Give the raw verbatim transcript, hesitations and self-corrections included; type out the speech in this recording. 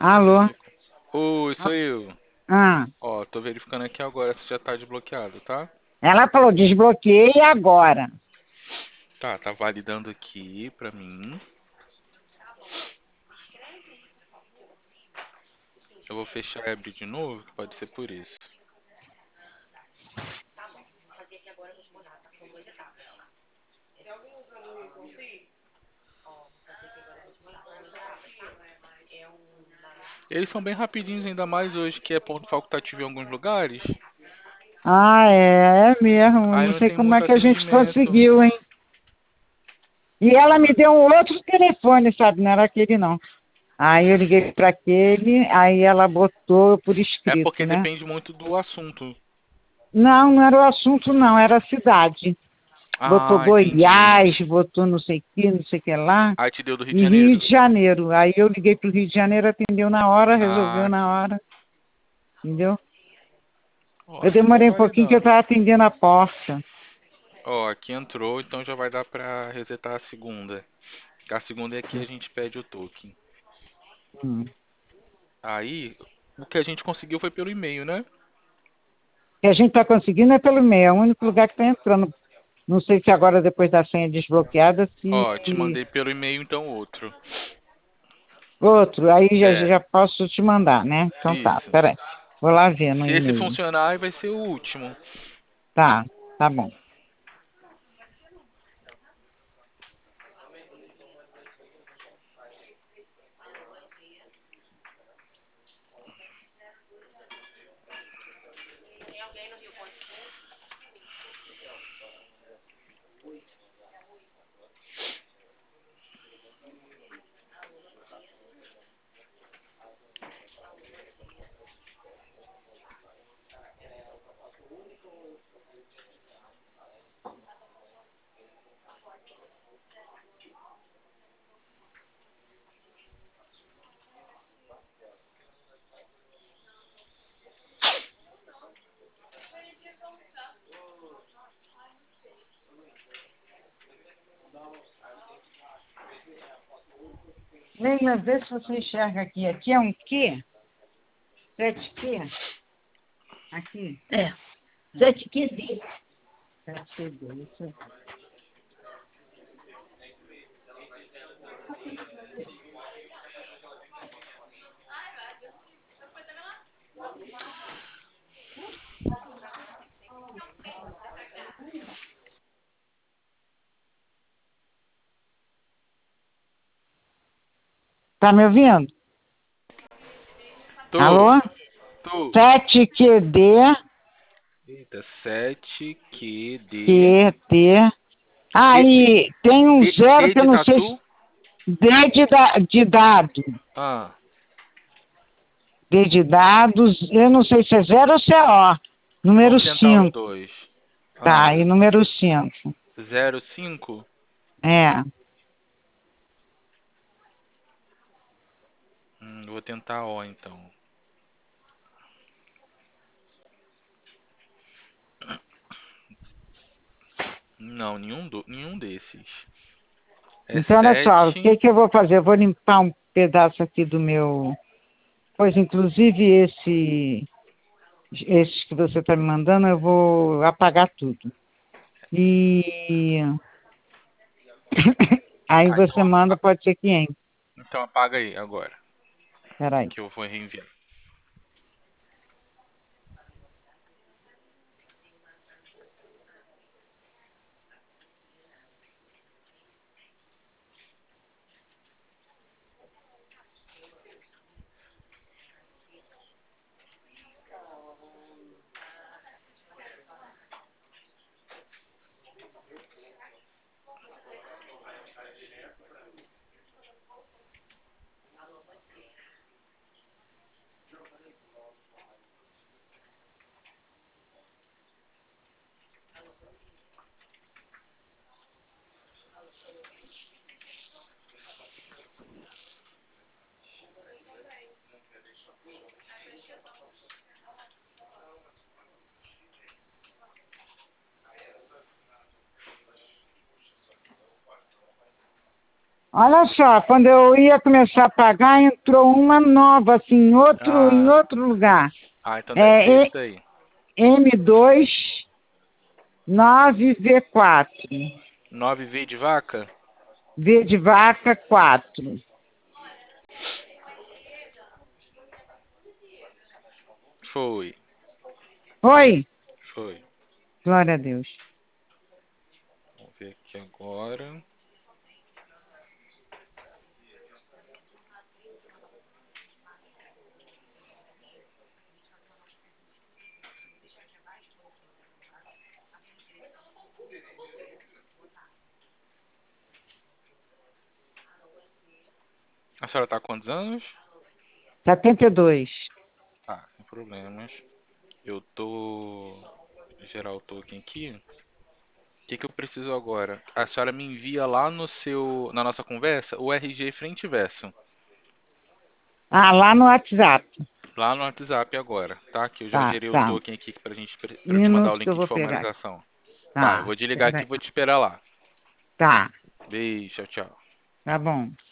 Alô? Oi, sou eu. Ah, Ó, tô verificando aqui agora se já tá desbloqueado, tá? ela falou, desbloqueei agora. Tá, tá validando aqui pra mim. Eu vou fechar e abrir de novo, que pode ser por isso. Eles são bem rapidinhos, ainda mais hoje que é ponto facultativo em alguns lugares. Ah, é, é mesmo. Aí Não não sei tem como é muito que a gente atendimento. conseguiu, hein? E ela me Ah, deu um outro telefone, sabe? Não era aquele, não. Aí eu liguei para aquele, aí ela botou por é escrito, porque né? depende muito do assunto. Não, não era o assunto, não, era a cidade. Botou Ah, entendi. Goiás, botou não sei o que, não sei o que lá, Aí te deu do Rio de e Rio Janeiro? de Janeiro. Aí eu liguei para o Rio de Janeiro, atendeu na hora, resolveu Ah, na aqui. hora, entendeu? Ó, Eu aqui tá demorei um pouquinho que eu validando. estava atendendo a porta. Ó, aqui entrou, então já vai dar pra resetar a segunda. A segunda é que a gente pede o token. Hum. Aí, o que a gente conseguiu foi pelo e-mail, né? Que a gente está conseguindo é pelo e-mail, é o único lugar que está entrando. Não sei se agora, depois da senha desbloqueada, Ó, te se mandei pelo e-mail então outro. outro, aí já, É, já posso te mandar, né? Então tá, isso. peraí. Vou lá ver no Se esse e-mail. funcionar, aí vai ser o último. Tá, tá bom. Leila, vê se você enxerga aqui. Aqui é um quê? Sete quê? Aqui. É, sete Q D. Sete quê, isso. Tá me ouvindo? Tô, Alô? tô. Sete Q D, Eita, sete Q D. Q T. D, D, Aí tem um D, zero D que eu de não sei se. tatu? D de, da, de dado. Ah, D de dados, eu não sei se é zero ou se é O. Número vamos tentar os cinco. dois. Tá, Ah, e número cinco. zero cinco. É. Hum, vou tentar O então. Não, nenhum, do, nenhum desses. É Então, olha só, o sete. que, que eu vou fazer? Eu vou limpar um pedaço aqui do meu. Pois, inclusive, esse, esses que você está me mandando, eu vou apagar tudo. E aí Ah, então, você manda, pode ser que entre. então apaga aí agora, Peraí. que eu vou reenviar. Olha só, quando eu ia começar a pagar, entrou uma nova, assim, em outro, em Ah, outro lugar. ah, então deve ser É isso daí. M dois nove V quatro. nove V de vaca? V de vaca quatro. Foi, Oi? foi. Glória a Deus. Vamos ver aqui agora. A senhora tá com quantos anos? setenta e dois. Ah, sem problemas. Eu tô... Gerar o token aqui. O que que eu preciso agora? A senhora me envia lá no seu... Na nossa conversa, o R G frente e verso. Ah, lá no WhatsApp. Lá no WhatsApp agora, tá? Que eu já Tá, gerei o tá. token aqui pra gente... Pra Um eu te mandar o minuto que eu link de vou pegar. formalização. Tá, eu Tá, vou desligar aqui e peraí. vou te esperar lá. Tá, Beijo, tchau, tchau. tá bom.